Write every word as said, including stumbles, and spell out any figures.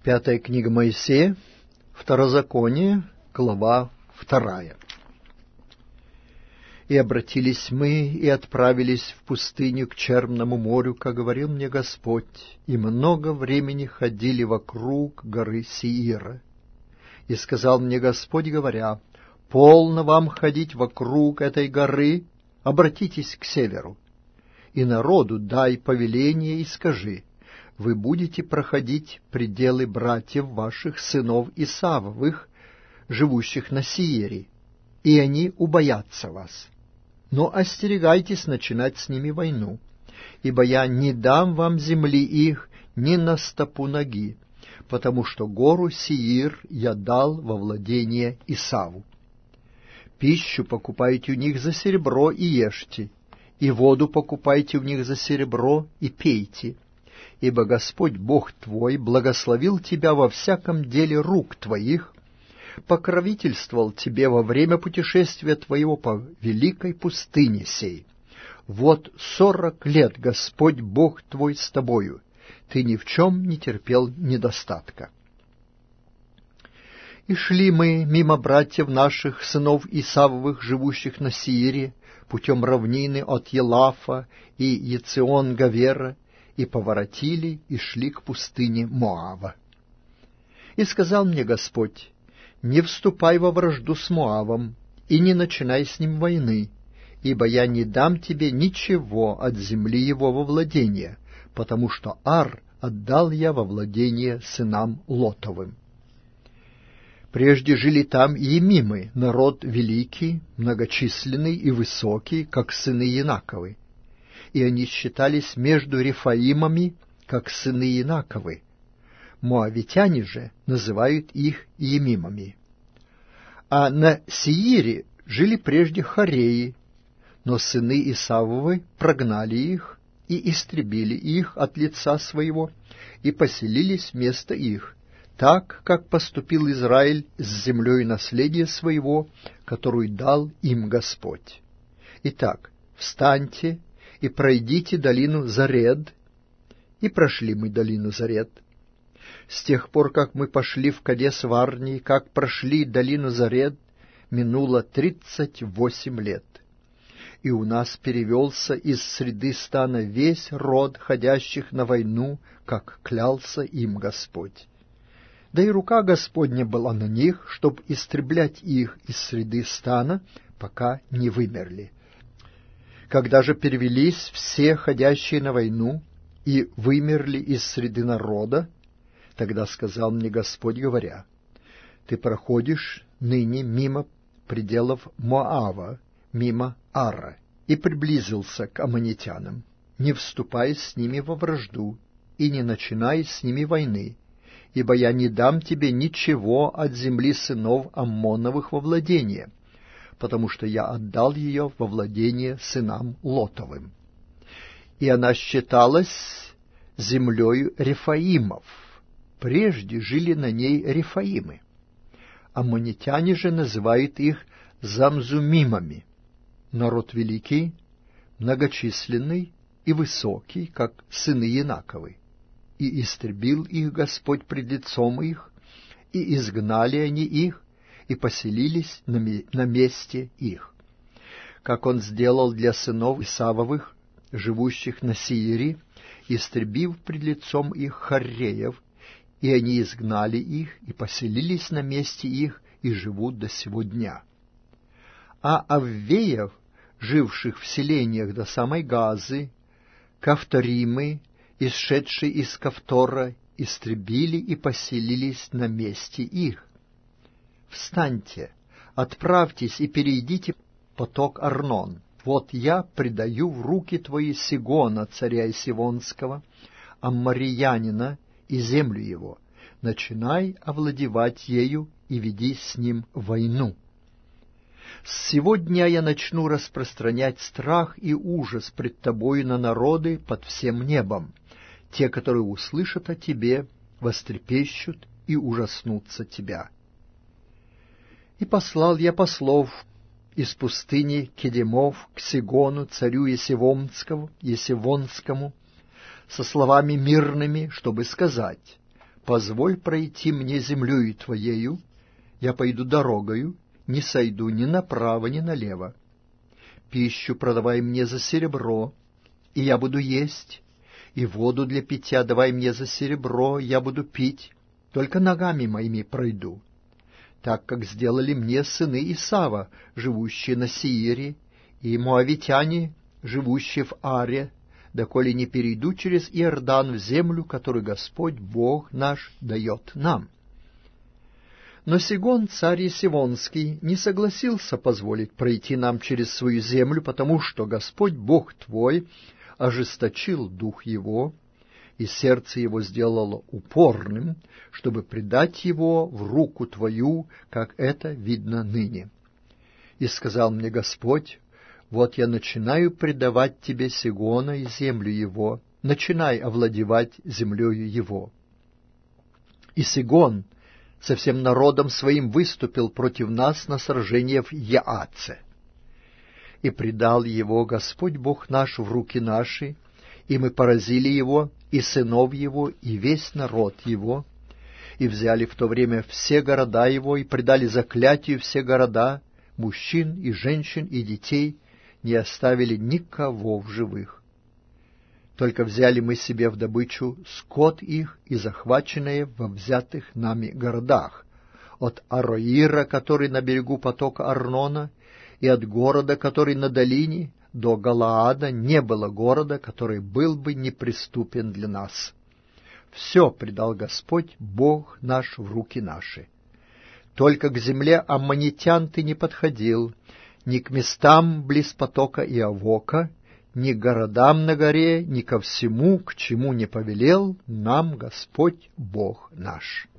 Пятая книга Моисея, Второзаконие, глава вторая. «И обратились мы, и отправились в пустыню к Черному морю, как говорил мне Господь, и много времени ходили вокруг горы Сеира. И сказал мне Господь, говоря, полно вам ходить вокруг этой горы, обратитесь к северу, и народу дай повеление и скажи, вы будете проходить пределы братьев ваших, сынов Исавовых, живущих на Сеире, и они убоятся вас. Но остерегайтесь начинать с ними войну, ибо я не дам вам земли их ни на стопу ноги, потому что гору Сеир я дал во владение Исаву. Пищу покупайте у них за серебро и ешьте, и воду покупайте у них за серебро и пейте, ибо Господь Бог твой благословил тебя во всяком деле рук твоих, покровительствовал тебе во время путешествия твоего по великой пустыне сей. Вот сорок лет Господь Бог твой с тобою, ты ни в чем не терпел недостатка. И шли мы мимо братьев наших, сынов Исавовых, живущих на Сеире, путем равнины от Елафа и Ецион-Гавера, и поворотили, и шли к пустыне Моава. И сказал мне Господь, не вступай во вражду с Моавом, и не начинай с ним войны, ибо я не дам тебе ничего от земли его во владение, потому что Ар отдал я во владение сынам Лотовым. Прежде жили там Емимы, народ великий, многочисленный и высокий, как сыны Инаковы, и они считались между Рефаимами, как сыны Инаковы. Моавитяне же называют их Емимами. А на Сеире жили прежде Хореи, но сыны Исавовы прогнали их и истребили их от лица своего, и поселились вместо их, так, как поступил Израиль с землей наследия своего, которую дал им Господь. Итак, встаньте и пройдите долину Заред. И прошли мы долину Заред. С тех пор, как мы пошли в Кадес-Варне, как прошли долину Заред, минуло тридцать восемь лет. И у нас перевелся из среды стана весь род ходящих на войну, как клялся им Господь. Да и рука Господня была на них, чтобы истреблять их из среды стана, пока не вымерли. Когда же перевелись все ходящие на войну и вымерли из среды народа, тогда сказал мне Господь, говоря, ты проходишь ныне мимо пределов Моава, мимо Ара, и приблизился к аммонитянам, не вступай с ними во вражду и не начинай с ними войны, ибо я не дам тебе ничего от земли сынов Аммоновых во владение, потому что я отдал ее во владение сынам Лотовым. И она считалась землею Рефаимов. Прежде жили на ней Рефаимы. Аммонитяне же называют их Замзумимами. Народ великий, многочисленный и высокий, как сыны Инаковы. И истребил их Господь пред лицом их, и изгнали они их, и поселились на, на месте их, как он сделал для сынов Исавовых, живущих на Сеире, истребив пред лицом их Хореев, и они изгнали их, и поселились на месте их, и живут до сего дня. А Аввеев, живших в селениях до самой Газы, Кавторимы, исшедшие из Кавтора, истребили и поселились на месте их. Встаньте, отправьтесь и перейдите поток Арнон. Вот я предаю в руки твои Сигона, царя Сивонского, Аммариянина, и землю его. Начинай овладевать ею и веди с ним войну. С сего дня я начну распространять страх и ужас пред тобою на народы под всем небом. Те, которые услышат о тебе, вострепещут и ужаснутся тебя. И послал я послов из пустыни Кедемов к Сигону, царю Есивонскому, Есивонскому, со словами мирными, чтобы сказать, позволь пройти мне землею Твоею, я пойду дорогою, не сойду ни направо, ни налево. Пищу продавай мне за серебро, и я буду есть, и воду для питья давай мне за серебро, я буду пить, только ногами моими пройду, так как сделали мне сыны Исава, живущие на Сеире, и моавитяне, живущие в Аре, доколе не перейду через Иордан в землю, которую Господь Бог наш дает нам». Но Сигон, царь Есивонский, не согласился позволить пройти нам через свою землю, потому что Господь Бог твой ожесточил дух его, и сердце его сделало упорным, чтобы предать его в руку твою, как это видно ныне. И сказал мне Господь: вот я начинаю предавать тебе Сигона и землю его, начинай овладевать землею его. И Сигон со всем народом своим выступил против нас на сражение в Яаце. И предал его Господь Бог наш в руки наши, и мы поразили его, и сынов его, и весь народ его, и взяли в то время все города его, и предали заклятию все города, мужчин и женщин и детей, не оставили никого в живых. Только взяли мы себе в добычу скот их и захваченные во взятых нами городах, от Ароира, который на берегу потока Арнона, и от города, который на долине, до Галаада не было города, который был бы неприступен для нас. Все предал Господь, Бог наш, в руки наши. Только к земле аммонитян ты не подходил, ни к местам близ потока Иавока, ни к городам на горе, ни ко всему, к чему не повелел нам Господь Бог наш».